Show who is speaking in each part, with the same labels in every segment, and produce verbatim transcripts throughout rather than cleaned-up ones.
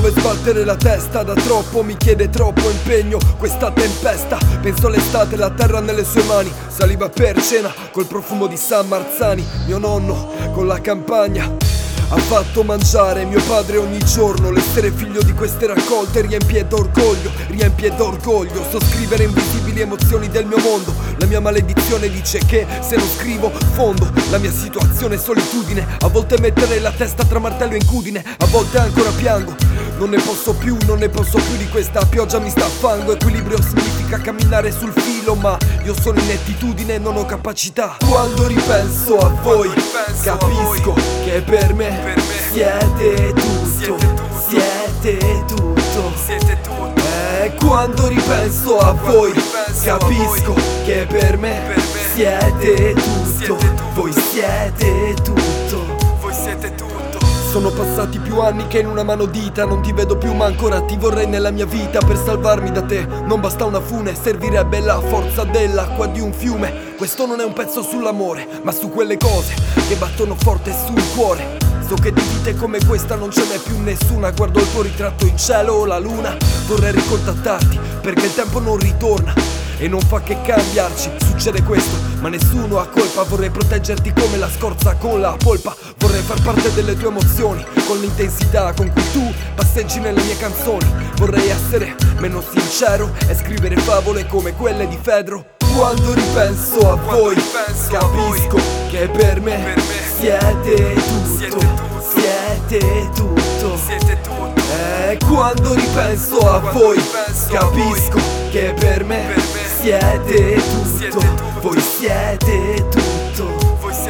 Speaker 1: dove sbattere la testa, da troppo mi chiede troppo impegno questa tempesta. Penso all'estate, la terra nelle sue mani, saliva per cena col profumo di San Marzani. Mio nonno con la campagna ha fatto mangiare mio padre ogni giorno. L'essere figlio di queste raccolte riempie d'orgoglio, riempie d'orgoglio. So scrivere invisibili emozioni del mio mondo. La mia maledizione dice che se non scrivo fondo. La mia situazione è solitudine, a volte mettere la testa tra martello e incudine, a volte ancora piango. Non ne posso più, non ne posso più di questa pioggia, mi sta a fango. Equilibrio significa camminare sul filo, ma io sono in attitudine e non ho capacità. Quando ripenso a voi, capisco che per me siete tutto, siete tutto. E quando ripenso a voi, capisco che per me siete tutto, voi siete tutto. Sono passati più anni che in una mano dita, non ti vedo più ma ancora ti vorrei nella mia vita. Per salvarmi da te non basta una fune, servirebbe la forza dell'acqua di un fiume. Questo non è un pezzo sull'amore, ma su quelle cose che battono forte sul cuore. So che di vite come questa non ce n'è più nessuna. Guardo il tuo ritratto in cielo o la luna. Vorrei ricontattarti perché il tempo non ritorna e non fa che cambiarci. Succede questo, ma nessuno ha colpa. Vorrei proteggerti come la scorza con la polpa. Vorrei far parte delle tue emozioni con l'intensità con cui tu passeggi nelle mie canzoni. Vorrei essere meno sincero e scrivere favole come quelle di Fedro. Quando ripenso a voi, capisco che per me siete tutto, siete tutto. E quando ripenso a voi, capisco che per me siete tutto, voi siete tutto.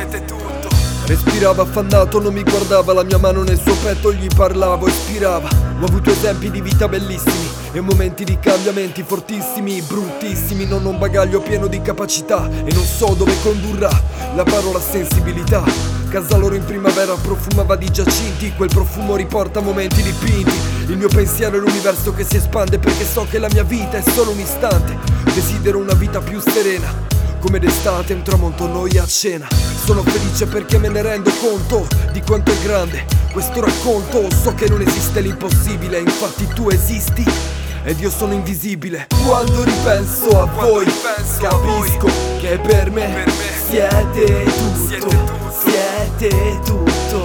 Speaker 1: Respirava affannato, non mi guardava, la mia mano nel suo petto gli parlavo, ispirava. Ho avuto esempi di vita bellissimi e momenti di cambiamenti fortissimi, bruttissimi. Non ho un bagaglio pieno di capacità e non so dove condurrà la parola sensibilità. Casa loro in primavera profumava di giacinti, quel profumo riporta momenti dipinti. Il mio pensiero è l'universo che si espande perché so che la mia vita è solo un istante. Desidero una vita più serena, come d'estate un tramonto noi a cena. Sono felice perché me ne rendo conto di quanto è grande questo racconto. So che non esiste l'impossibile, infatti tu esisti ed io sono invisibile. Quando ripenso a voi, capisco che per me siete tutto, siete tutto.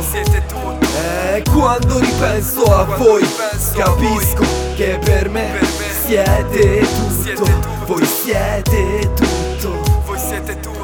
Speaker 1: E quando ripenso a voi, capisco che per me siete tutto, voi siete tutto.